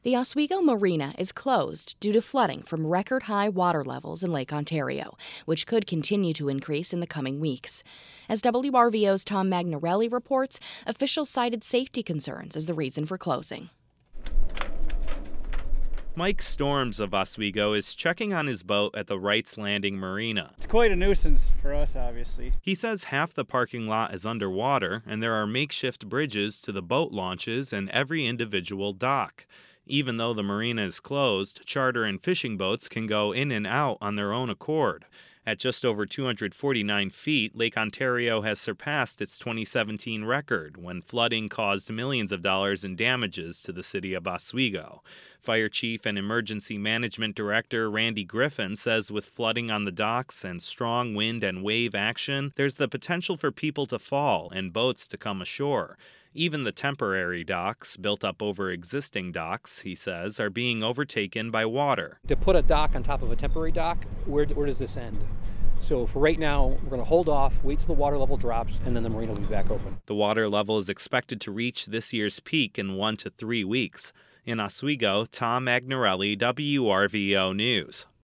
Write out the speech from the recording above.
The Oswego Marina is closed due to flooding from record-high water levels in Lake Ontario, which could continue to increase in the coming weeks. As WRVO's Tom Magnarelli reports, officials cited safety concerns as the reason for closing. Mike Storms of Oswego is checking on his boat at the Wrights Landing Marina. It's quite a nuisance for us, obviously. He says half the parking lot is underwater, and there are makeshift bridges to the boat launches and every individual dock. Even though the marina is closed, charter and fishing boats can go in and out on their own accord. At just over 249 feet, Lake Ontario has surpassed its 2017 record when flooding caused millions of dollars in damages to the city of Oswego. Fire Chief and Emergency Management Director Randy Griffin says with flooding on the docks and strong wind and wave action, there's the potential for people to fall and boats to come ashore. Even the temporary docks, built up over existing docks, he says, are being overtaken by water. To put a dock on top of a temporary dock, where does this end? So for right now, we're going to hold off, wait till the water level drops, and then the marina will be back open. The water level is expected to reach this year's peak in 1 to 3 weeks. In Oswego, Tom Magnarelli, WRVO News.